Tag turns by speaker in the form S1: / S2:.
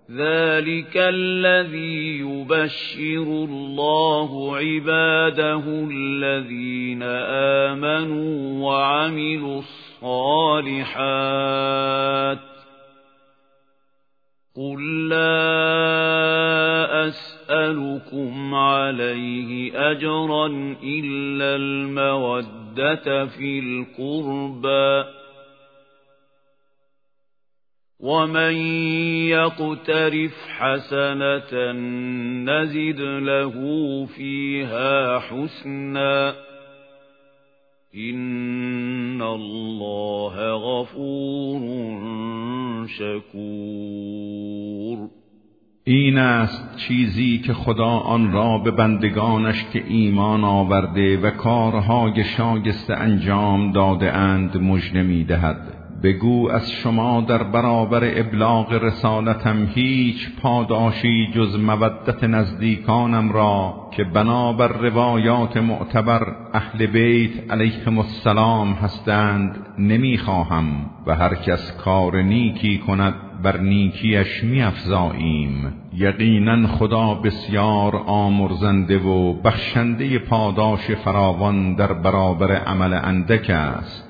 S1: ذلك الذي يبشر الله عباده الذين آمنوا وعملوا الصالحات قل لا أسألكم عليه أجرا إلا المودة في القربى ومن يقترف حسنة نزد له فيها حسنا إن الله غفور شکور.
S2: این است چیزی که خدا آن را به بندگانش که ایمان آورده و کارهای شایسته انجام داده اند مژده می‌دهد. بگو از شما در برابر ابلاغ رسالتم هیچ پاداشی جز مودت نزدیکانم را که بنابر روایات معتبر اهل بیت علیهم السلام هستند نمیخواهم و هر کس کار نیکی کند بر نیکیش می‌افزاییم. یقینا خدا بسیار آمرزنده و بخشنده پاداش فراوان در برابر عمل اندک است.